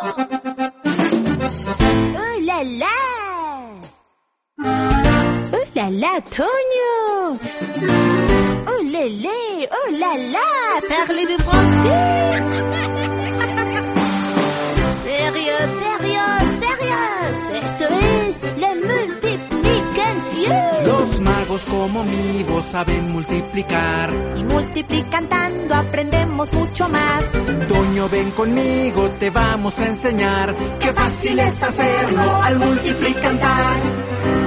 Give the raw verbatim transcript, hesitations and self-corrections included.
¡Oh, la, la! ¡Oh, la, la, Toño! ¡Oh, le, le! ¡Oh, la, la! Parlez-vous français? ¡Sérieux, sérieux, sérieux! Esto es la multiplicación. Los magos como mi voz saben multiplicar. Y multiplicando aprendemos mucho más. Toño, ven conmigo, te vamos a enseñar. Qué fácil es hacerlo al multiplicar.